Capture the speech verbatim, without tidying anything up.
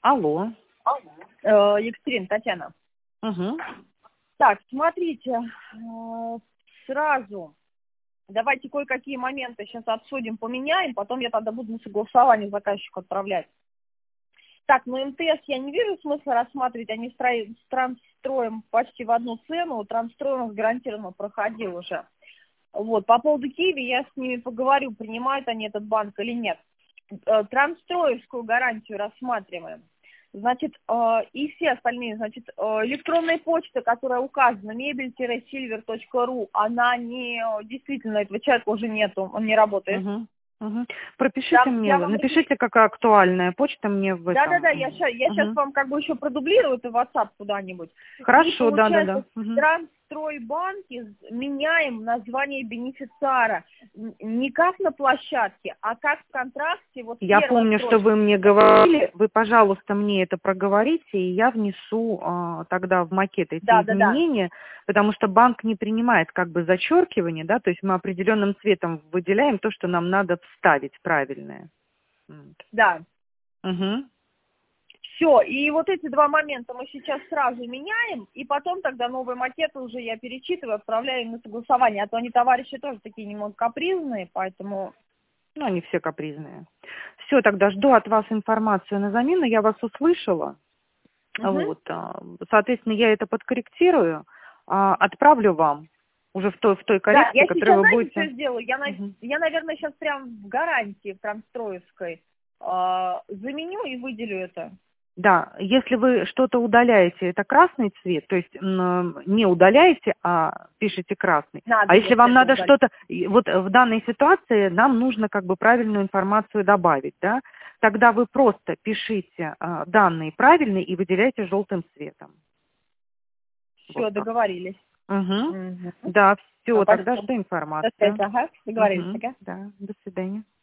Алло. Э, Екатерина, Татьяна. Угу. Так, смотрите, э, сразу давайте кое-какие моменты сейчас обсудим, поменяем, потом я тогда буду на согласование заказчику отправлять. Так, ну МТС я не вижу смысла рассматривать, они строим, с Транстроем почти в одну цену, Трансстрой у нас гарантированно проходил уже. Вот, по поводу Киви я с ними поговорю, принимают они этот банк или нет. Э, Транстроевскую гарантию рассматриваем. Значит, э, и все остальные, значит, э, электронная почта, которая указана, мебель-сильвер точка ру, она не, действительно, этого человека уже нету, он не работает. Угу. Угу. Пропишите Там, мне, я вам... напишите, какая актуальная почта мне в этом. Да-да-да, я сейчас я щас Угу. вам как бы еще продублирую это в WhatsApp куда-нибудь. Хорошо, И получается, да-да-да. Угу. в Трансстройбанке меняем название бенефициара Н- не как на площадке, а как в контракте, вот Я первая помню, что строчка. вы мне говорили. Вы, пожалуйста, мне это проговорите, и я внесу а, тогда в макет эти Да-да-да. изменения, потому что банк не принимает как бы зачеркивание, да, то есть мы определенным цветом выделяем то, что нам надо вставить правильное. Да. Угу. Все, и вот эти два момента мы сейчас сразу меняем, и потом тогда новые макеты уже я перечитываю, отправляю им на согласование. А то они, товарищи, тоже такие немного капризные, поэтому... Ну, они все капризные. Все, тогда жду от вас информацию на замену. Я вас услышала. Угу. Вот. а, Соответственно, я это подкорректирую, а, отправлю вам уже в той, в той Да, коррекции, я которую сейчас, вы знаете, будете... что сделаю? Я, на- Мгм. я наверное, сейчас прям в гарантии в Транстроевской э, заменю и выделю это. Да, если вы что-то удаляете, это красный цвет, то есть м, не удаляете, а пишете красный. Надо, А если если вам это надо удалить. что-то, и вот в данной ситуации нам нужно как бы правильную информацию добавить, да, тогда вы просто пишите а, данные правильные и выделяйте желтым цветом. Вот Все, так. договорились. Угу. Угу. Да, все, тогда Спасибо. жду До связи, информацию. ага, договорились, Угу. ага. Да, до свидания.